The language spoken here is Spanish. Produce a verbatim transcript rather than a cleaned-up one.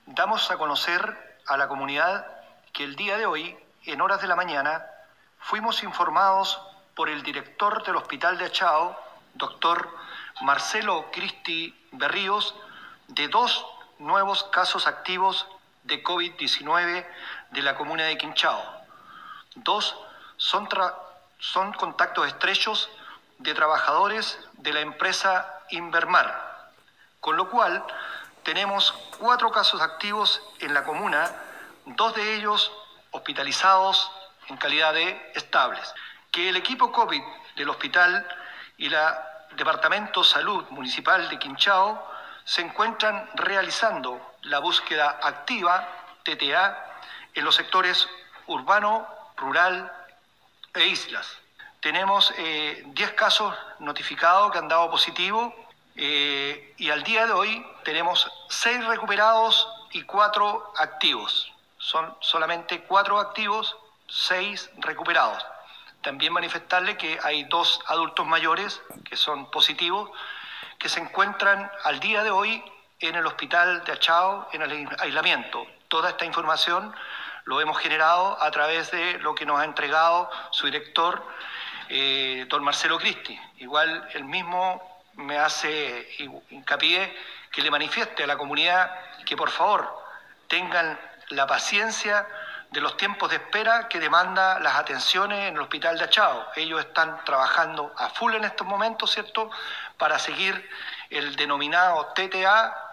Damos a conocer a la comunidad que el día de hoy, en horas de la mañana, fuimos informados por el director del Hospital de Achao, doctor Marcelo Cristi Berríos, de dos nuevos casos activos de COVID diecinueve de la comuna de Quinchao. Dos son, son contactos estrechos de trabajadores de la empresa Invermar, con lo cual tenemos cuatro casos activos en la comuna, dos de ellos hospitalizados en calidad de estables. Que el equipo COVID del hospital y el Departamento de Salud Municipal de Quinchao se encuentran realizando la búsqueda activa, T T A, en los sectores urbano, rural e islas. Tenemos eh, diez casos notificados que han dado positivo eh, y al día de hoy tenemos seis recuperados y cuatro activos. Son solamente cuatro activos, seis recuperados. También manifestarle que hay dos adultos mayores que son positivos, que se encuentran al día de hoy en el hospital de Achao en el aislamiento. Toda esta información lo hemos generado a través de lo que nos ha entregado su director, eh, don Marcelo Cristi. Igual él mismo me hace hincapié que le manifieste a la comunidad que por favor tengan la paciencia de los tiempos de espera que demanda las atenciones en el hospital de Achao. Ellos están trabajando a full en estos momentos, ¿cierto?, para seguir el denominado T T A